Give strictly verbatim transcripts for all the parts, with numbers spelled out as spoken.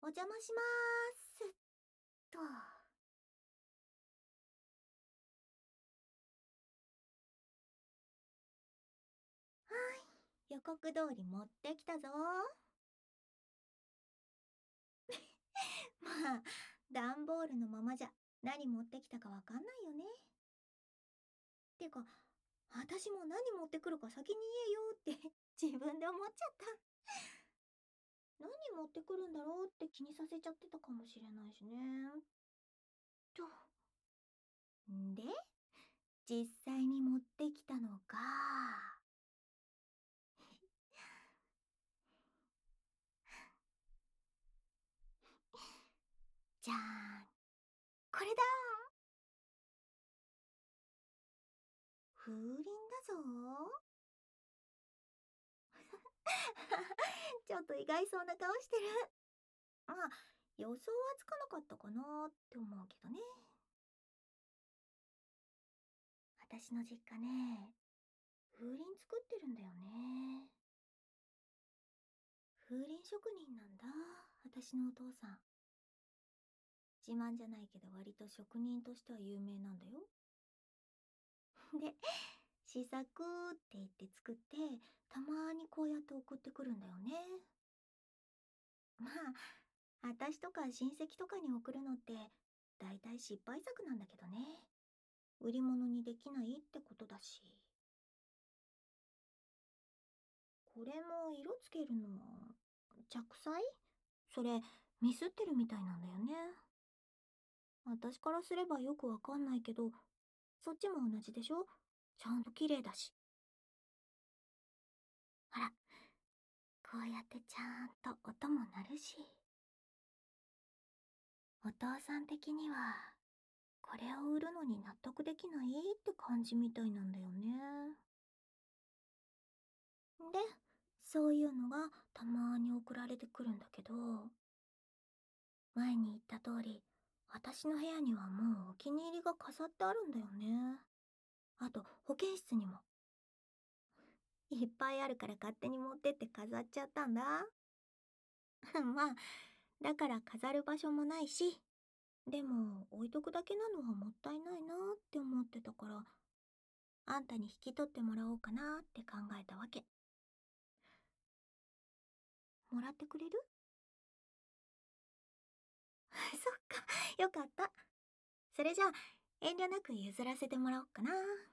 お邪魔しまーす。と。はーい。予告通り持ってきたぞー。まあ、段ボールのままじゃ何持ってきたかわかんないよね。てか、私も何持ってくるか先に言えよって自分で思っちゃった。何持ってくるんだろうって気にさせちゃってたかもしれないしね。と。んで、実際に持ってきたのが、じゃーん。これだー。風鈴だぞー。ちょっと意外そうな顔してる。まあ、予想はつかなかったかなって思うけどね。私の実家ね、風鈴作ってるんだよね。風鈴職人なんだ、私のお父さん。自慢じゃないけど割と職人としては有名なんだよ。で、試作って言って作って、たまーにこうやって送ってくるんだよね。まあ、私とか親戚とかに送るのって、だいたい失敗作なんだけどね。売り物にできないってことだし。これも色つけるの着彩それミスってるみたいなんだよね。私からすればよくわかんないけど、そっちも同じでしょ？ちゃんと綺麗だし。ほら、こうやってちゃんと音も鳴るし。お父さん的には、これを売るのに納得できないって感じみたいなんだよね。で、そういうのがたまーに送られてくるんだけど、前に言った通り、私の部屋にはもうお気に入りが飾ってあるんだよね。あと、保健室にも。いっぱいあるから勝手に持ってって飾っちゃったんだ。まあ、だから飾る場所もないし、でも置いとくだけなのはもったいないなって思ってたから、あんたに引き取ってもらおうかなって考えたわけ。もらってくれる？そっか、よかった。それじゃあ、遠慮なく譲らせてもらおうかな。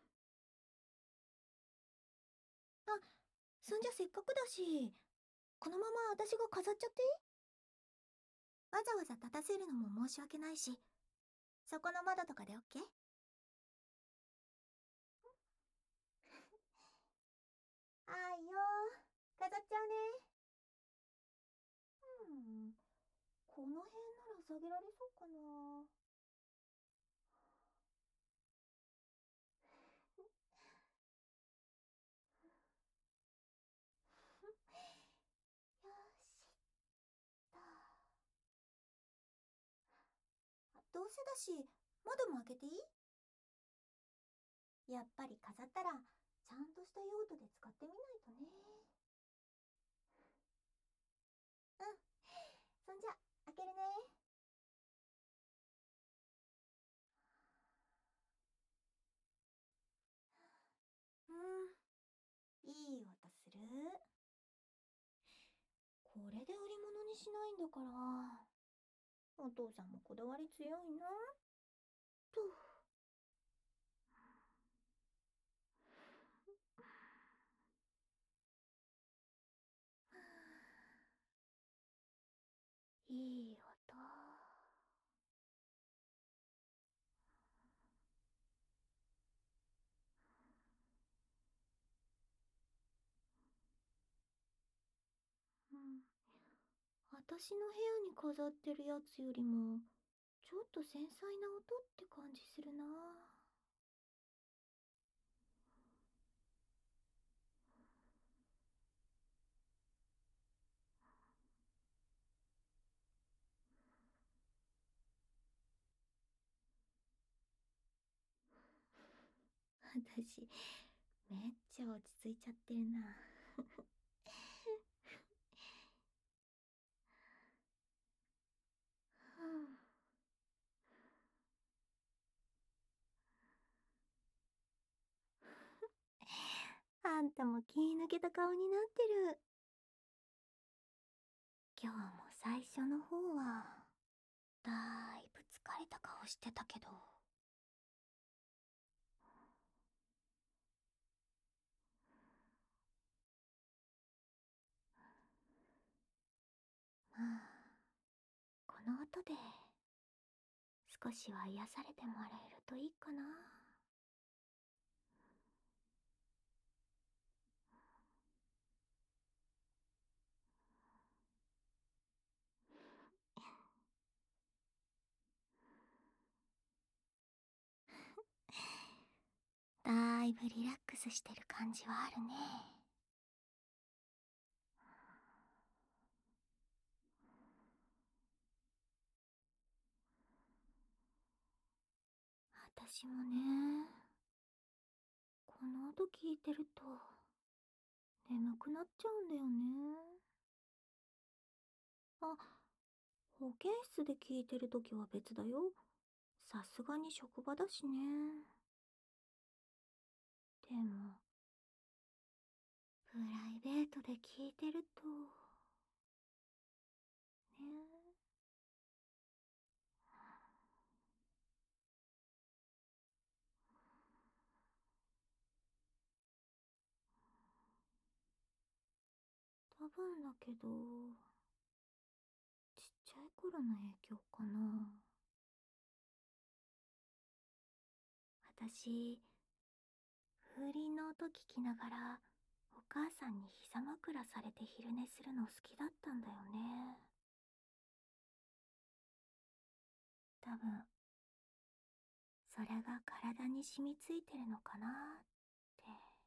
あ、そんじゃせっかくだし、このまま私が飾っちゃっていい？わざわざ立たせるのも申し訳ないし、そこの窓とかでオッケー？あいよー、飾っちゃうね。うん、この辺なら下げられそうかな。よしっと。どうせだし、窓も開けていい？やっぱり飾ったら、ちゃんとした用途で使ってみないとね。うん、そんじゃ、開けるね。うん、いい音する。これで売り物にしないんだから、お父さんもこだわり強いな。と。いい音。うん。私の部屋に飾ってるやつよりも、ちょっと繊細な音って感じするな。私、めっちゃ落ち着いちゃってるな。 あんたも気抜けた顔になってる。今日も最初の方は、だいぶ疲れた顔してたけど。まあ、この音で、少しは癒されてもらえるといいかな。だいぶリラックスしてる感じはあるね。私もね、この音聞いてると、眠くなっちゃうんだよね。あ、保健室で聞いてるときは別だよ。さすがに職場だしね。でも、プライベートで聞いてると、ね。多分だけど、ちっちゃい頃の影響かな。私、風鈴の音聞きながら、お母さんに膝枕されて昼寝するの好きだったんだよね。多分、それが体に染みついてるのかなって、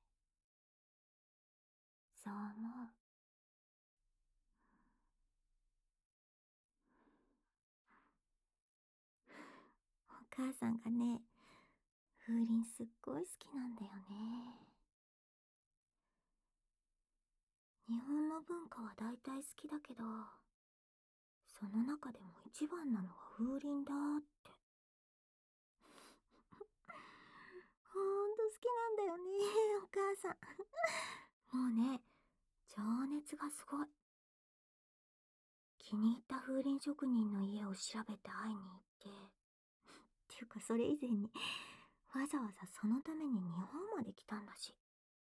そう思う。お母さんがね、風鈴すっごい好きなんだよね。日本の文化は大体好きだけど、その中でも一番なのは風鈴だって。ほんと好きなんだよね、お母さん。もうね、情熱がすごい。気に入った風鈴職人の家を調べて会いに行って、っていうかそれ以前に、わざわざそのために日本まで来たんだし。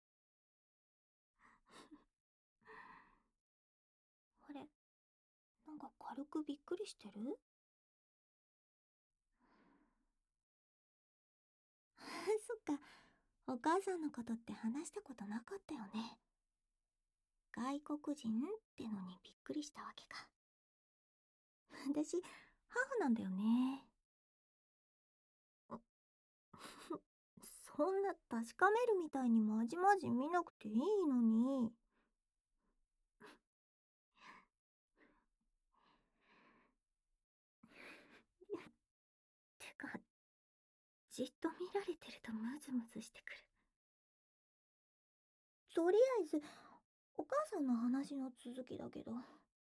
あれ、なんか軽くびっくりしてる？そっか、お母さんのことって話したことなかったよね。外国人ってのにびっくりしたわけか。私、ハーフなんだよね。そんな確かめるみたいにまじまじ見なくていいのに。てか、じっと見られてるとムズムズしてくる。とりあえず、お母さんの話の続きだけど、わ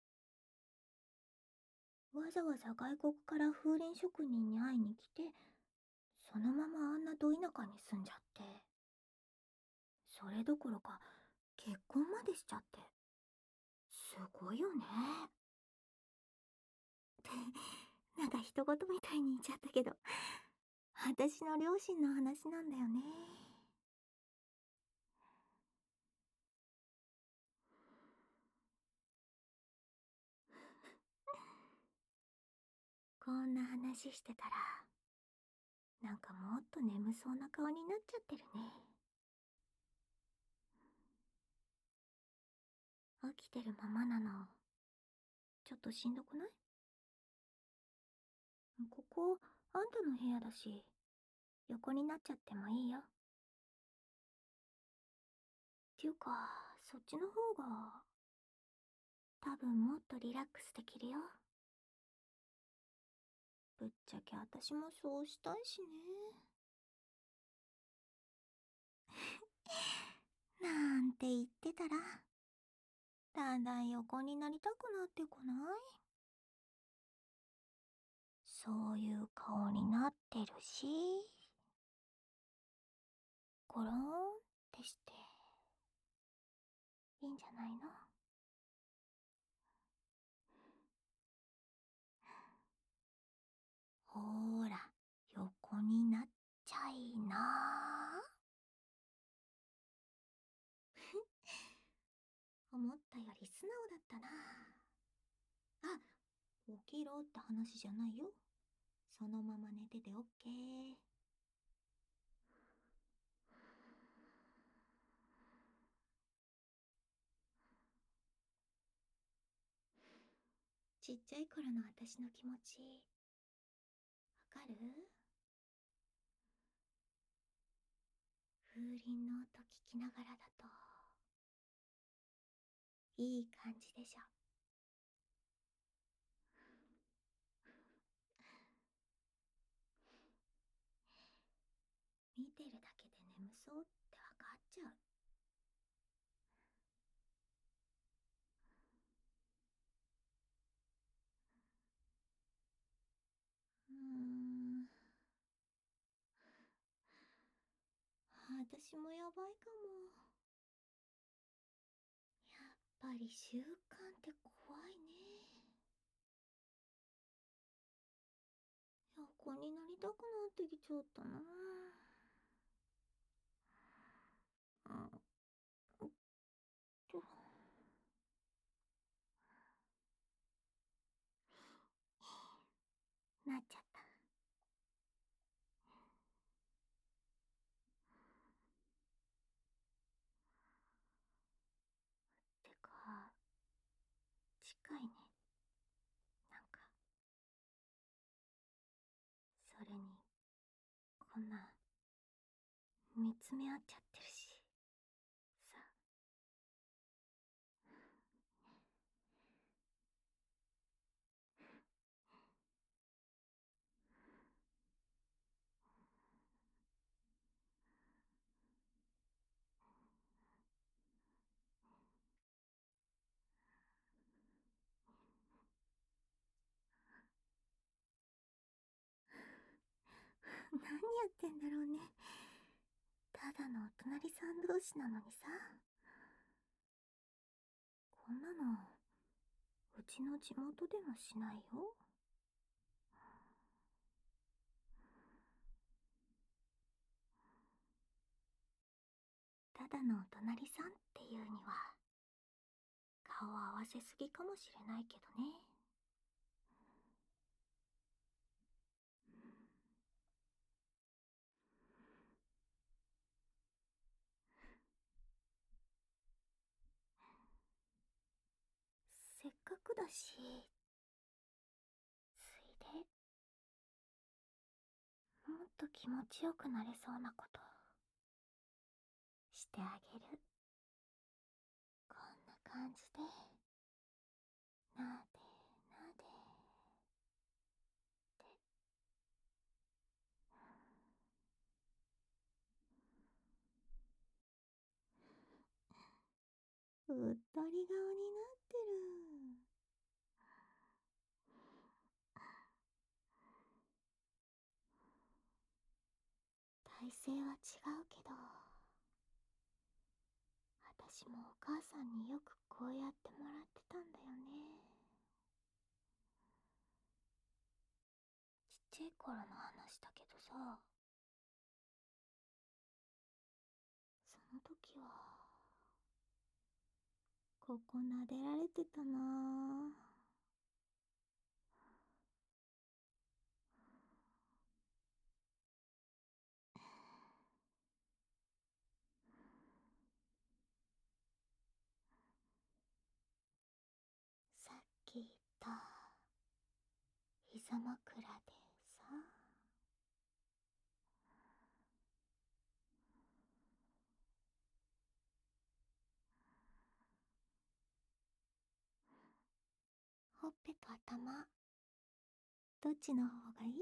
ざわざ外国から風鈴職人に会いに来て、そのままあんなど田舎に住んじゃって、それどころか結婚までしちゃって、すごいよね。なんか人事みたいに言っちゃったけど、私の両親の話なんだよね。こんな話してたら、なんかもっと眠そうな顔になっちゃってるね。起きてるままなの、ちょっとしんどくない？ここ、あんたの部屋だし、横になっちゃってもいいよ。っていうか、そっちの方が、多分もっとリラックスできるよ。ぶっちゃけ私もそうしたいしね。なんて言ってたら、だんだん横になりたくなってこない？そういう顔になってるし、ゴローンってして。 いいんじゃないの？ほーら、横になっちゃいな。思ったより素直だったな。あ、起きろって話じゃないよ。そのまま寝ててオッケー。ちっちゃい頃の私の気持ち、わかる？風鈴の音聞きながらだと、いい感じでしょ。見てるだけで眠そうってわかっちゃう。うーん。私もやばいかも。やっぱり習慣って怖いね。横になりたくなってきちゃったな。うん。と、なっちゃった。てか、近いね。なんか、それに、こんな、見つめ合っちゃってるし。さ、何やってんだろうね。ただのお隣さん同士なのにさ。こんなの、うちの地元でもしないよ。ただのお隣さんっていうには、顔合わせすぎかもしれないけどね。せっかくだし、ついで、もっと気持ちよくなれそうなことしてあげる。こんな感じで、なでなでうっとり顔になってる。体勢は違うけど、私もお母さんによくこうやってもらってたんだよね。ちっちゃい頃の話だけどさ、その時は、ここ撫でられてたなぁ。さっき言った膝枕でさ、ほっぺと頭、どっちの方がいい？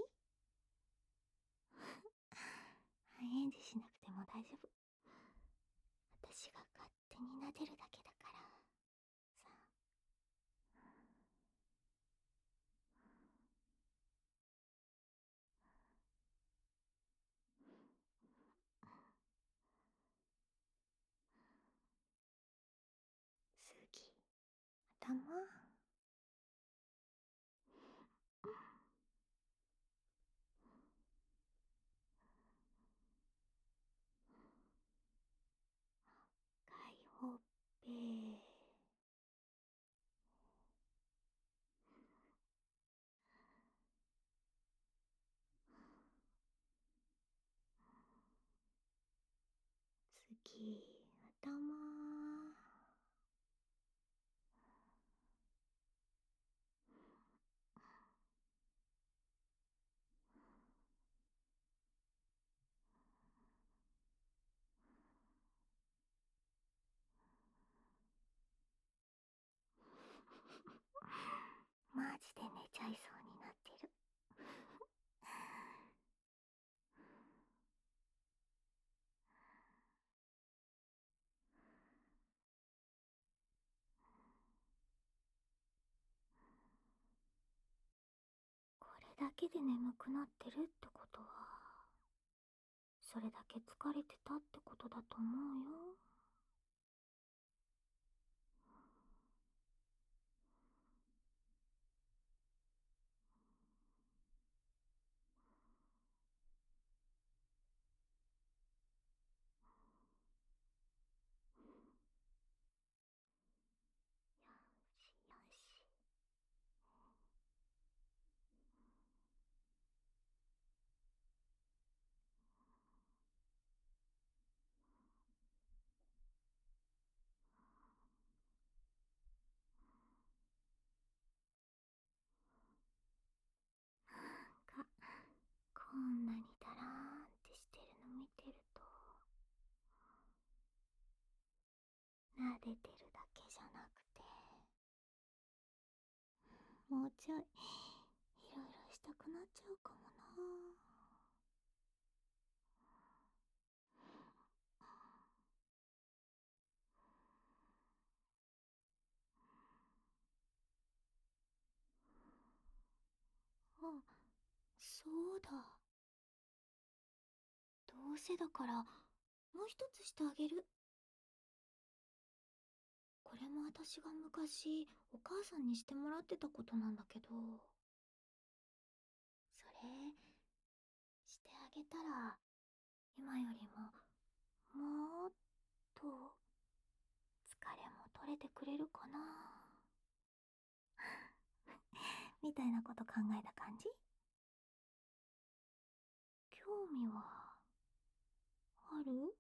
返事しなくても大丈夫。私が勝手に撫でるだけだからさ。 頭。かいほっぺ。次、頭。マジで寝ちゃいそうになってる。これだけで眠くなってるってことは、それだけ疲れてたってことだと思うよ。よしよし。か、こんなにだらーんってしてるの見てると、撫でてるだけじゃなくて、もうちょい、いろいろしたくなっちゃうかもな。あ、そうだ。どうせだから、もう一つしてあげる。これも私が昔、お母さんにしてもらってたことなんだけど、それ、してあげたら、今よりも、もっと、疲れも取れてくれるかな。みたいなこと考えた感じ。興味は、ある？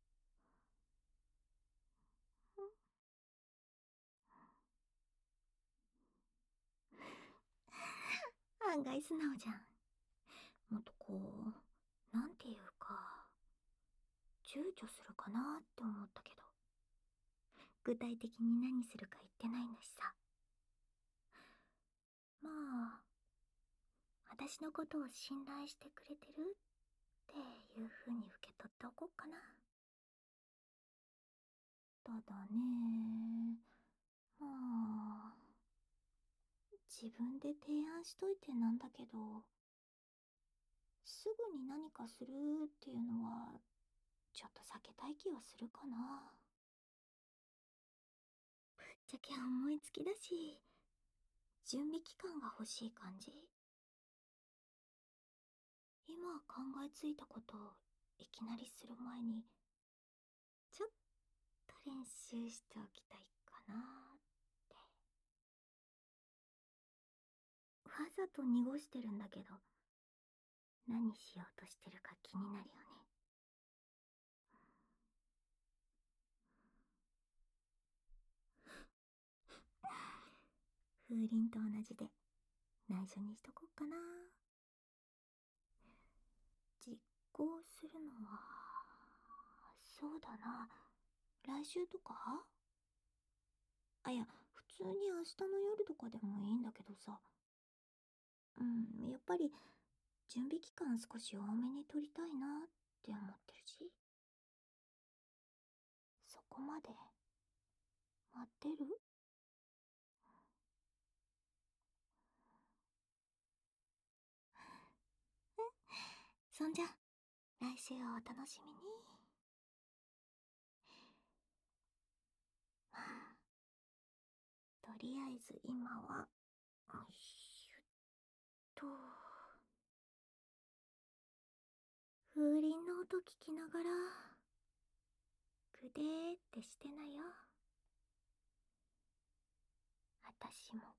案外素直じゃん。もっとこう、なんていうか、躊躇するかなって思ったけど、具体的に何するか言ってないんだしさ。まあ、私のことを信頼してくれてるっていう風に受け取っておこうかな。ただね、まあ、自分で提案しといてなんだけど、すぐに何かするっていうのは、ちょっと避けたい気はするかな。ぶっちゃけ思いつきだし、準備期間が欲しい感じ。今考えついたことをいきなりする前に、ちょっと練習しておきたいかなって。わざと濁してるんだけど、何しようとしてるか気になるよね。風鈴と同じで内緒にしとこっかな。実行するのは、そうだな、来週とか。あ、いや、普通に明日の夜とかでもいいんだけどさ。うん、やっぱり準備期間少し多めに取りたいなって思ってるし。そこまで待ってる？そんじゃ、来週をお楽しみに。まあ、とりあえず今は、よいしょっと。風鈴の音聞きながら、ぐでーってしてなよ。私も